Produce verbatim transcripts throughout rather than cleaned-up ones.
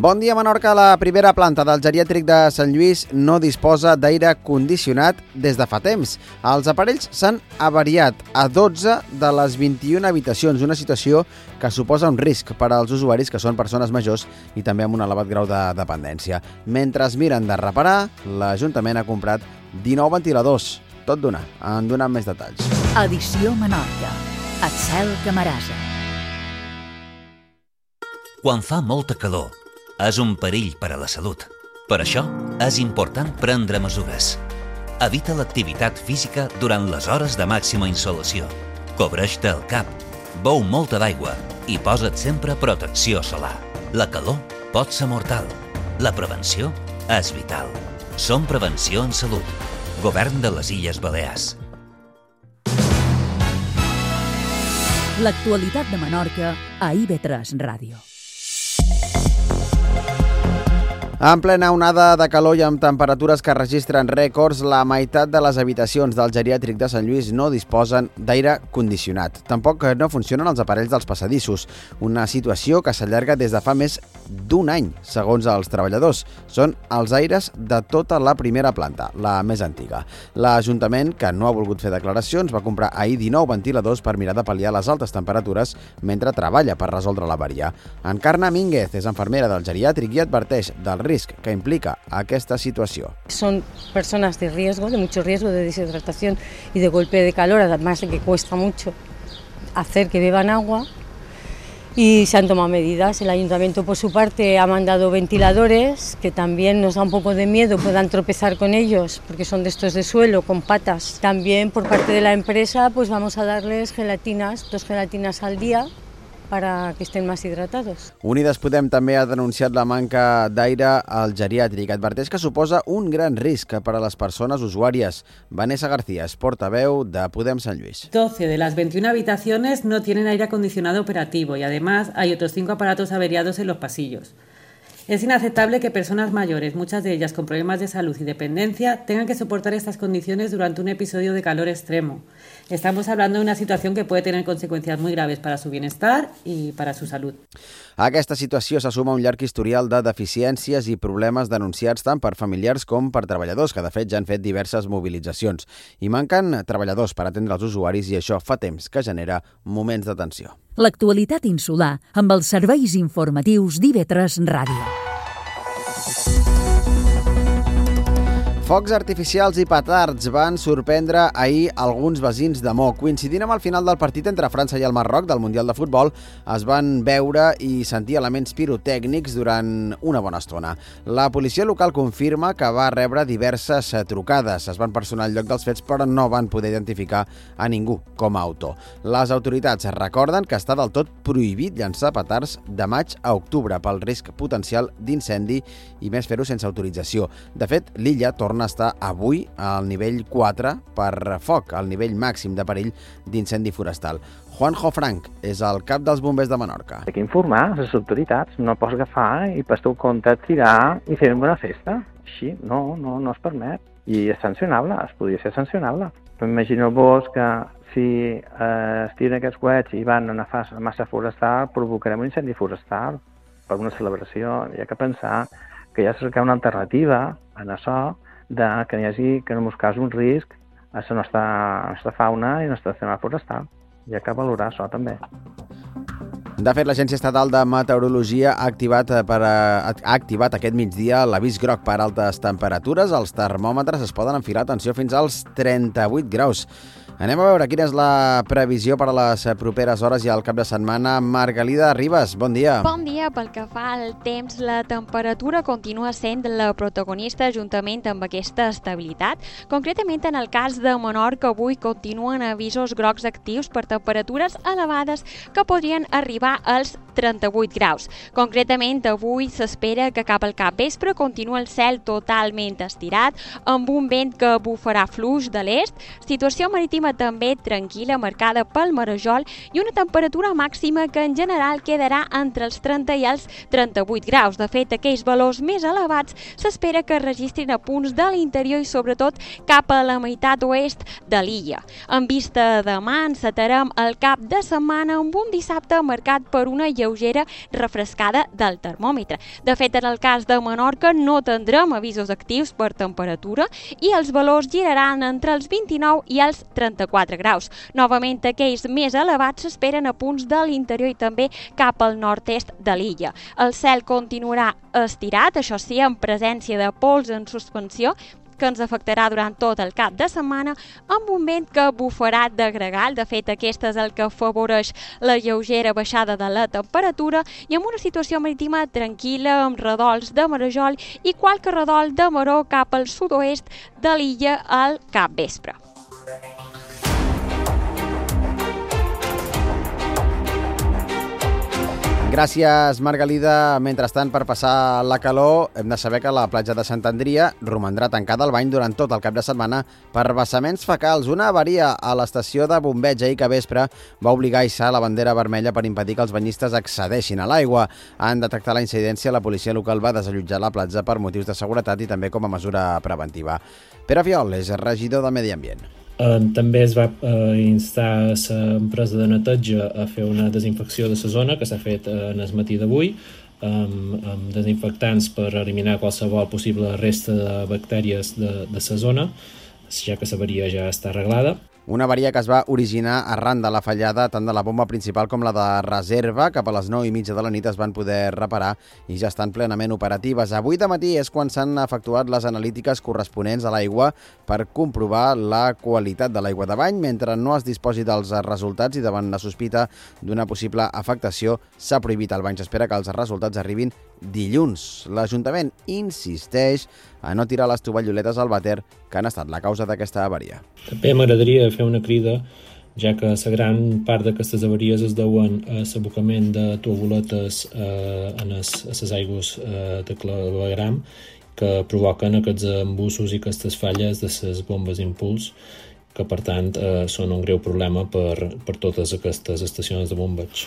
Bon dia, Menorca. La primera planta del geriàtric de Sant Lluís no disposa d'aire condicionat des de fa temps. Els aparells s'han avariat a dotze de les vint-i-una habitacions, una situació que suposa un risc per als usuaris que són persones majors i també amb un elevat grau de dependència. Mentre es miren de reparar, l'Ajuntament ha comprat dinou ventiladors. Tot d'una. En donem més detalls. Edició Menorca. El cel que marasa. Quan fa molta calor, és un perill per a la salut. Per això, és important prendre mesures. Evita l'activitat física durant les hores de màxima insolació. Cobreix-te el cap, beu molta d'aigua i posa't sempre protecció solar. La calor pot ser mortal. La prevenció és vital. Som Prevenció en Salut. Govern de les Illes Balears. L'actualitat de Menorca a I V tres Ràdio. En plena onada de calor i amb temperatures que registren rècords, la meitat de les habitacions del geriàtric de Sant Lluís no disposen d'aire condicionat. Tampoc no funcionen els aparells dels passadissos, una situació que s'allarga des de fa més d'un any, segons els treballadors. Són els aires de tota la primera planta, la més antiga. L'Ajuntament, que no ha volgut fer declaracions, va comprar ahir dinou ventiladors per mirar de pal·liar les altes temperatures mentre treballa per resoldre l'avaria. Encarna Mínguez és infermera del geriàtric i adverteix del risc que implica aquesta situació. Son personas de riesgo, de mucho riesgo de deshidratación y de golpe de calor, además de que cuesta mucho hacer que beban agua, y se han tomado medidas. El Ayuntamiento, por su parte, ha mandado ventiladores, que también nos da un poco de miedo, puedan tropezar con ellos, porque son de estos de suelo, con patas. También, por parte de la empresa, pues vamos a darles gelatinas, dos gelatinas al día, para que estén más hidratados. Unides Podem també ha denunciat la manca d'aire al geriàtric. Adverteix que suposa un gran risc per a les persones usuàries. Vanessa García és portaveu de Podem Sant Lluís. doce de las veintiuna habitaciones no tienen aire acondicionado operativo y además hay otros cinco aparatos averiados en los pasillos. Es inaceptable que personas mayores, muchas de ellas con problemas de salud y dependencia, tengan que soportar estas condiciones durante un episodio de calor extremo. Estamos hablando de una situación que puede tener conseqüències muy graves para su bienestar y para su salud. A aquesta situació se suma un llarg historial de deficiències i problemes denunciats tant per familiars com per treballadors, que de fet ja han fet diverses mobilitzacions. I manquen treballadors per atendre els usuaris i això fa temps que genera moments de tensió. L'actualitat insular amb els serveis informatius d'I V tres Ràdio. Focs artificials i petards van sorprendre ahir alguns veïns de Mo. Coincidint amb el final del partit entre França i el Marroc del Mundial de Futbol, es van veure i sentir elements pirotècnics durant una bona estona. La policia local confirma que va rebre diverses trucades. Es van personar al lloc dels fets, però no van poder identificar a ningú com a autor. Les autoritats recorden que està del tot prohibit llançar petards de maig a octubre pel risc potencial d'incendi i més fer-ho sense autorització. De fet, l'illa torna a estar avui al nivell quatre per foc, al nivell màxim de perill d'incendi forestal. Juanjo Frank és el cap dels bombers de Menorca. Hay que informar les autoritats, no pots agafar i per teu compte tirar i fer una festa. Així, no, no, no es permet. I és sancionable, es podria ser sancionable. Però imagineu-vos que si eh, es tiren aquests coets i van a una massa forestal, provocarem un incendi forestal per una celebració. Hi ha que pensar que hi ha de cercar una alternativa en això, de que hi hagi, que en molts casos, un risc a la nostra, la nostra fauna i la nostra zona forestal. Hi ha que valorar això també. De fet, l'Agència Estatal de Meteorologia ha activat, per, ha activat aquest migdia l'avís groc per altes temperatures. Els termòmetres es poden enfilar, atenció, fins als trenta-vuit graus. Anem a veure quina és la previsió per a les properes hores i al cap de setmana. Margalida Ribas, bon dia. Bon dia. Pel que fa al temps, la temperatura continua sent la protagonista juntament amb aquesta estabilitat. Concretament, en el cas de Menorca, avui continuen avisos grocs actius per temperatures elevades que podrien arribar als trenta-vuit graus. Concretament, avui s'espera que cap al capvespre continua el cel totalment estirat, amb un vent que bufarà fluix de l'est, situació marítima també tranquil·la, marcada pel marejol, i una temperatura màxima que en general quedarà entre els trenta i els trenta-vuit graus. De fet, aquells valors més elevats s'espera que es registrin a punts de l'interior i sobretot cap a la meitat oest de l'illa. En vista de demà, encetarem el cap de setmana amb un dissabte marcat per una lleugera lleugera refrescada del termòmetre. De fet, en el cas de Menorca no tindrem avisos actius per temperatura i els valors giraran entre els vint-i-nou i els trenta-quatre graus. Novament, aquells més elevats s'esperen a punts de l'interior i també cap al nord-est de l'illa. El cel continuarà estirat, això sí, amb presència de pols en suspensió, que ens afectarà durant tot el cap de setmana, amb un vent que bufarà de gregal. De fet, aquest és el que afavoreix la lleugera baixada de la temperatura i amb una situació marítima tranquil·la, amb redols de marejol i qualque redol de maró cap al sud-oest de l'illa al capvespre. Gràcies, Margalida. Mentrestant, per passar la calor, hem de saber que la platja de Sant Andria romandrà tancada al bany durant tot el cap de setmana per vessaments fecals. Una avaria a l'estació de bombeig ahir que vespre va obligar a hissar la bandera vermella per impedir que els banyistes accedeixin a l'aigua. En detectar la incidència, la policia local va desallotjar la platja per motius de seguretat i també com a mesura preventiva. Pere Fiol és regidor de Medi Ambient. Uh, també es va uh, instar l'empresa de neteja a fer una desinfecció de la zona que s'ha fet uh, en el matí d'avui amb, amb desinfectants per eliminar qualsevol possible resta de bactèries de, de la zona, ja que l'avaria ja està arreglada. Una avaria que es va originar arran de la fallada tant de la bomba principal com la de reserva. Cap a les nou i mitja de la nit es van poder reparar i ja estan plenament operatives. Avui de matí és quan s'han efectuat les analítiques corresponents a l'aigua per comprovar la qualitat de l'aigua de bany. Mentre no es disposi dels resultats i davant la sospita d'una possible afectació, s'ha prohibit el bany. S'espera que els resultats arribin dilluns. L'Ajuntament insisteix a no tirar les tovalloletes al vàter que han estat la causa d'aquesta avaria. També m'agradaria fer una crida, ja que la gran part d'aquestes avaries es deuen a l'abocament de tovalloletes eh, a les aigües eh, de clavegram que provoquen aquests embussos i aquestes falles de les bombes impuls, que per tant eh, són un greu problema per, per totes aquestes estacions de bombeig.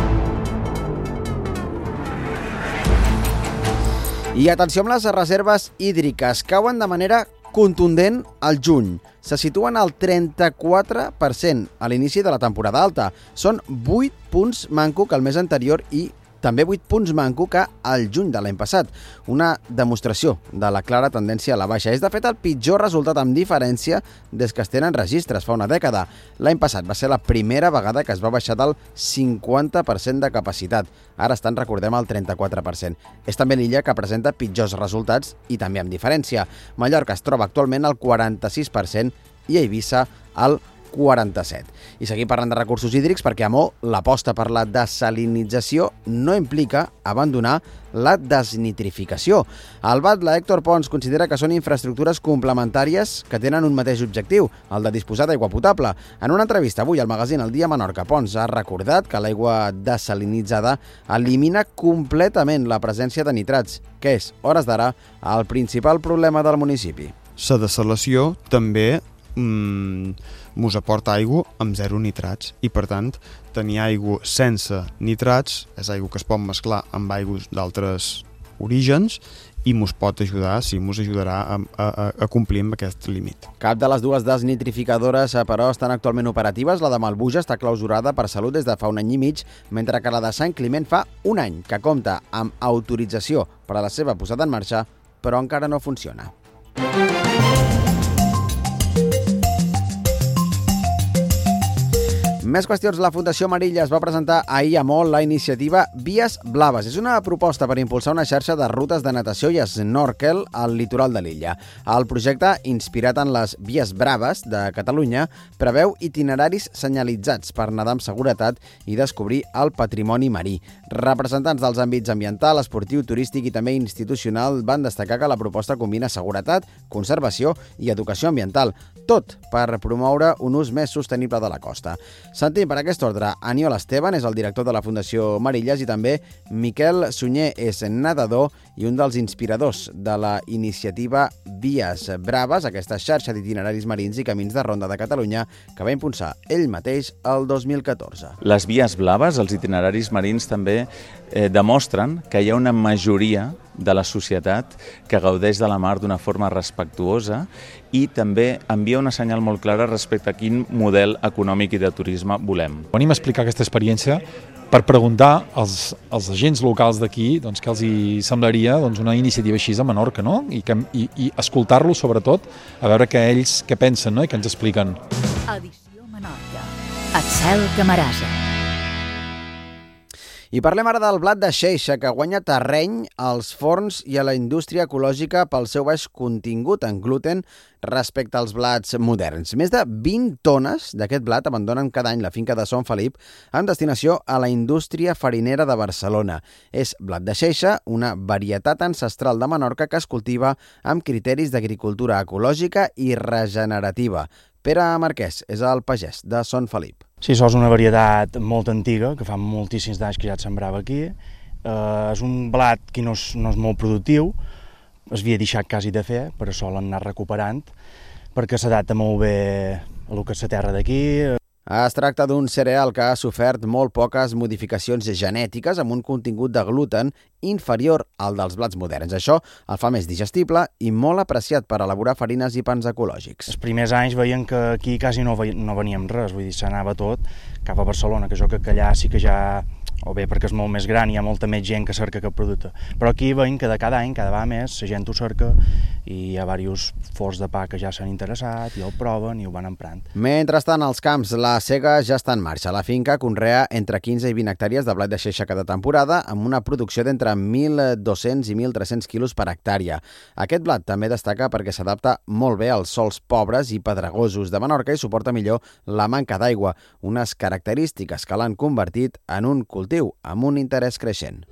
I atenció amb les reserves hídriques. Cauen de manera contundent al juny. Se situen al trenta-quatre per cent a l'inici de la temporada alta. Són vuit punts manco que el mes anterior i també vuit punts manco que al juny de l'any passat. Una demostració de la clara tendència a la baixa. És, de fet, el pitjor resultat amb diferència des que es tenen registres fa una dècada. L'any passat va ser la primera vegada que es va baixar del cinquanta per cent de capacitat. Ara estan, recordem, al trenta-quatre per cent. És també l'illa que presenta pitjors resultats i també amb diferència. Mallorca es troba actualment al quaranta-sis per cent i Eivissa al quaranta-set. I seguim parlant de recursos hídrics perquè a Mo l'aposta per la desalinització no implica abandonar la desnitrificació. El batlle Héctor Pons considera que són infraestructures complementàries que tenen un mateix objectiu, el de disposar d'aigua potable. En una entrevista avui al magazín El Dia Menorca, Pons ha recordat que l'aigua desalinitzada elimina completament la presència de nitrats, que és, hores d'ara, el principal problema del municipi. La desalació també mmm, mos aporta aigua amb zero nitrats i, per tant, tenir aigua sense nitrats és aigua que es pot mesclar amb aigües d'altres orígens i mos pot ajudar, sí, mos ajudarà a, a, a complir amb aquest límit. Cap de les dues desnitrificadores, però, estan actualment operatives. La de Malbuja està clausurada per Salut des de fa un any i mig, mentre que la de Sant Climent fa un any que compta amb autorització per a la seva posada en marxa, però encara no funciona. Més qüestions. La Fundació Marilla es va presentar ahir a Mo la iniciativa Vies Blaves. És una proposta per impulsar una xarxa de rutes de natació i snorkel al litoral de l'illa. El projecte, inspirat en les Vies Braves de Catalunya, preveu itineraris senyalitzats per nedar amb seguretat i descobrir el patrimoni marí. Representants dels àmbits ambiental, esportiu, turístic i també institucional van destacar que la proposta combina seguretat, conservació i educació ambiental, tot per promoure un ús més sostenible de la costa. Sentim per aquest ordre Aniol Esteban, és el director de la Fundació Marilles, i també Miquel Sunyer, és nedador i un dels inspiradors de la iniciativa Vies Braves, aquesta xarxa d'itineraris marins i camins de ronda de Catalunya que va impulsar ell mateix el dos mil catorze. Les Vies Blaves, els itineraris marins, també eh, demostren que hi ha una majoria de la societat que gaudeix de la mar d'una forma respectuosa i també envia una senyal molt clara respecte a quin model econòmic i de turisme volem. Venim a explicar aquesta experiència per preguntar als, als agents locals d'aquí doncs, què els hi semblaria doncs, una iniciativa així a Menorca, no? I, que, i, i escoltar-los sobretot, a veure què ells què pensen, no? I què ens expliquen. Edició Menorca. Axel Camarasa. I parlem ara del blat de xeixa, que guanya terreny als forns i a la indústria ecològica pel seu baix contingut en gluten respecte als blats moderns. Més de vint tones d'aquest blat abandonen cada any la finca de Son Felip amb destinació a la indústria farinera de Barcelona. És blat de xeixa, una varietat ancestral de Menorca que es cultiva amb criteris d'agricultura ecològica i regenerativa. Pere Marquès és el pagès de Son Felip. Sí, això és una varietat molt antiga, que fa moltíssims anys que ja et sembrava aquí. Eh, és un blat que no és, no és molt productiu, es havia deixat quasi de fer, per això l'han anat recuperant, perquè s'adapta molt bé a lo que és la terra d'aquí. Es tracta d'un cereal que ha sofert molt poques modificacions genètiques amb un contingut de gluten inferior al dels blats moderns. Això el fa més digestible i molt apreciat per elaborar farines i pans ecològics. Els primers anys veien que aquí quasi no, no veníem res, vull dir, s'anava tot cap a Barcelona, que jo crec que allà sí que ja, o bé perquè és molt més gran i hi ha molta més gent que cerca aquest producte. Però aquí veiem que de cada any, cada vegada més, la gent ho cerca i hi ha diversos forns de pa que ja s'han interessat i el proven i ho van emprant. Mentrestant, als camps, la sega ja està en marxa. La finca conrea entre quinze i vint hectàrees de blat de xeixa cada temporada amb una producció d'entre mil dos-cents i mil tres-cents quilos per hectàrea. Aquest blat també destaca perquè s'adapta molt bé als sòls pobres i pedregosos de Menorca i suporta millor la manca d'aigua, unes característiques que l'han convertit en un cultiu amb un interès creixent.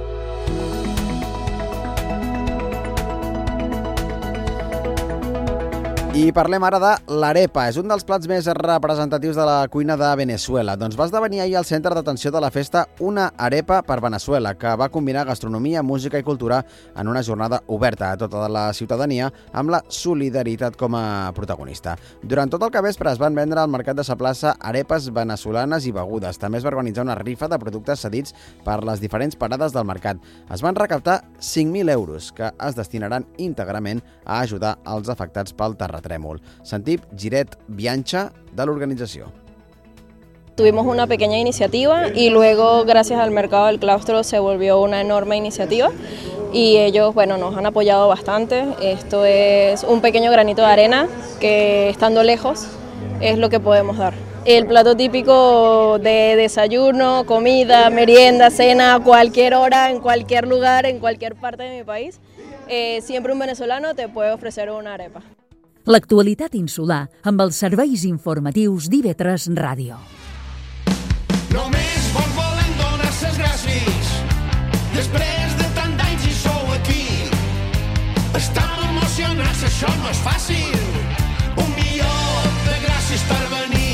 I parlem ara de l'arepa. És un dels plats més representatius de la cuina de Venezuela. Doncs va esdevenir ahir al centre d'atenció de la festa Una arepa per Venezuela, que va combinar gastronomia, música i cultura en una jornada oberta a tota la ciutadania amb la solidaritat com a protagonista. Durant tot el capvespre es van vendre al mercat de sa plaça arepes venezolanes i begudes. També es va organitzar una rifa de productes cedits per les diferents parades del mercat. Es van recaptar cinc mil euros que es destinaran íntegrament a ajudar els afectats pel terratrèmol. Sentim Giret Biancha de l'organització. Tuvimos una pequeña iniciativa y luego, gracias al Mercado del Claustro, se volvió una enorme iniciativa y ellos, bueno, nos han apoyado bastante. Esto es un pequeño granito de arena que, estando lejos, es lo que podemos dar. El plato típico de desayuno, comida, merienda, cena, a cualquier hora, en cualquier lugar, en cualquier parte de mi país, eh, siempre un venezolano te puede ofrecer una arepa. L'actualitat insular amb els serveis informatius d'I V tres Ràdio. Només vos volem donar les gràcies. Després de tant d'anys i sou aquí. Estam emocionats, això no és fàcil. Un milió de gràcies per venir.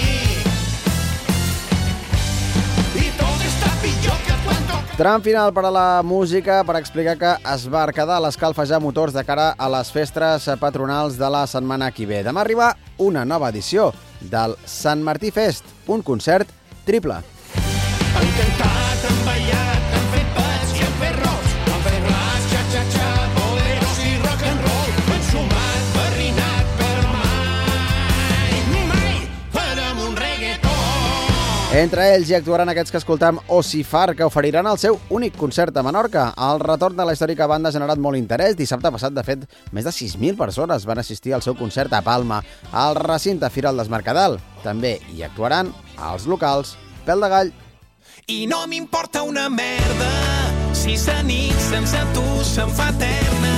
I tot està pitjor que quan toca. Tram final per a la música per explicar que es va quedar a l'escalfajar motors de cara a les festes patronals de la setmana que ve. Demà arriba una nova edició del Sant Martí Fest, un concert triple. Han cantat, han ballat, han fet pets i han fet rocs, han fet ras, xa-xa-xa, boleros i rock and roll, han sumat, barrinat, però mai, mai farem un reggaeton. Entre ells hi actuaran aquests que escoltam Ocifar, que oferiran el seu únic concert a Menorca. El retorn de la històrica banda ha generat molt interès. Dissabte passat, de fet, més de sis mil persones van assistir al seu concert a Palma, al recinte Firal des Mercadal. També hi actuaran els locals Pèl de Gall. I no m'importa una merda si sa nit sense tu se'm fa eterna.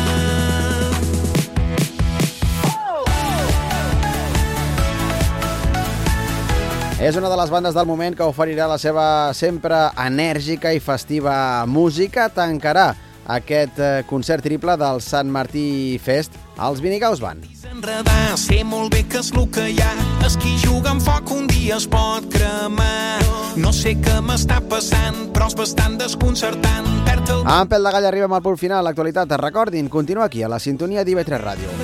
És una de les bandes del moment que oferirà la seva sempre enèrgica i festiva música. Tancarà aquest concert triple del Sant Martí Fest als Vinigaus Band. Enredar, sé molt bé que és el que hi ha. És qui juga amb foc un dia es pot cremar. No sé què m'està passant, però és bastant desconcertant. Perd el... En Pèl de Gall arribem al punt final. L'actualitat, recordin, continua aquí, a la sintonia d'I V tres Ràdio.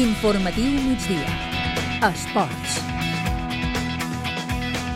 Informatiu migdia. Esports.